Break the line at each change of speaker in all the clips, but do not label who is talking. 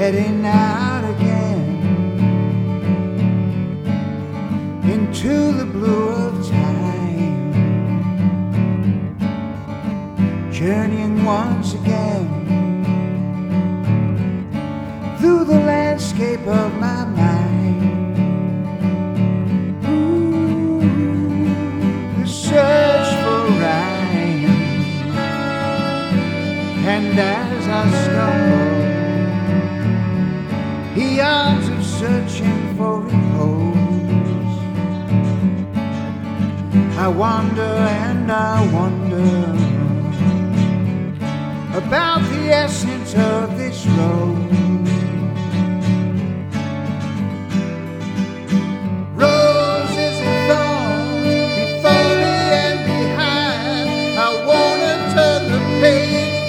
heading out again into the blue of time, journeying once again through the landscape of my mind. Ooh, the search for rhyme, and as I stumble, eons of searching for repose, I wonder and I wonder about the essence of this road. Roses and thorns before me and behind, I wanna turn the page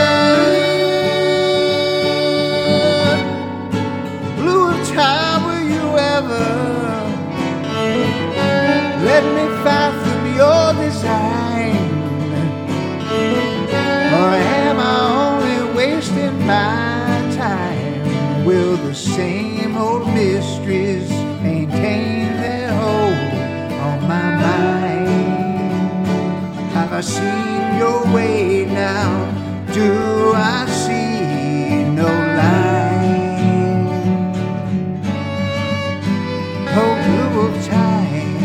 but blue of time, will you ever let me fathom your design? Or am I only wasting my time? Will the same old mysteries maintain their hold on my mind? Have I seen your way now? Do I see no line? Oh, blue of time,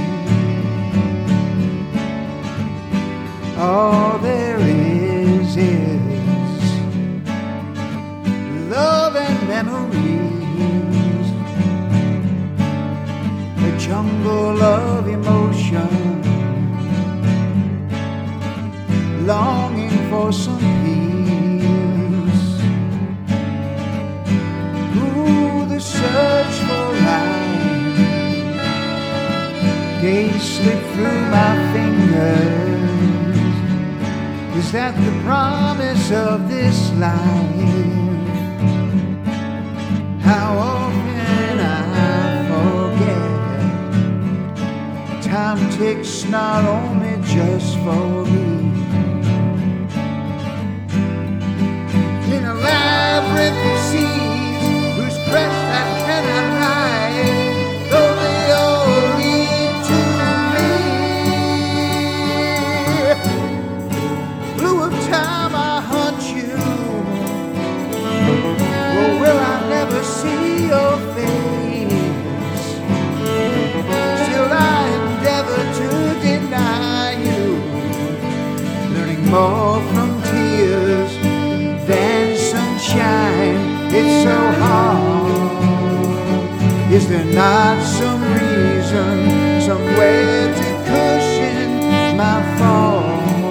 all there is love and memories, a jungle of emotion, longing for some peace. Ooh, the search for life, days slip through my fingers. Is that the promise of this life? How often I forget, time ticks not only just for me. In a labyrinth of seas whose crest I cannot ride, though they all lead to me. Blue of time, I hunt you. Or will I never see your face? Still I endeavor to deny you, learning more from tears than sunshine. It's so hard. Is there not some reason, somewhere to cushion my fall?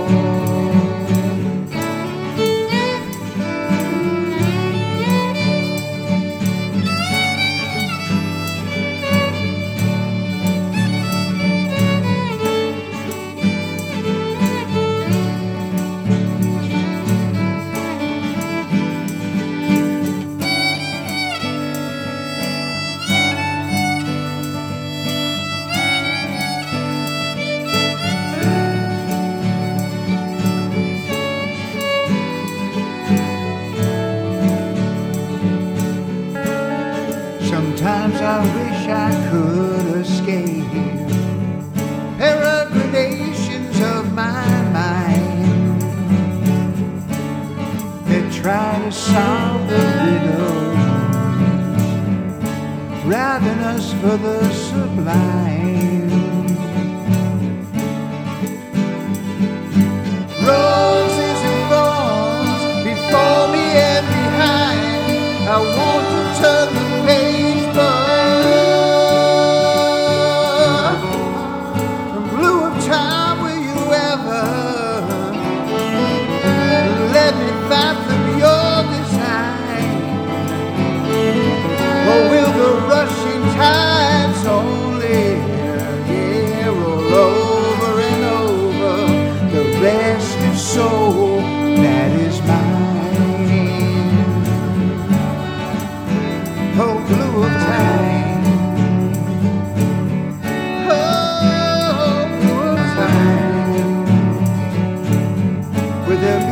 Sometimes I wish I could escape peregrinations of my mind that try to solve the riddle, ravenous for the sublime. Roses and thorns before me and behind, I want to turn the page, but blue of time, will you ever let me fathom your design? Or will the rushing tides only roll over and over the restive soul that is mine? Oh, blue of time, oh, blue of time, with a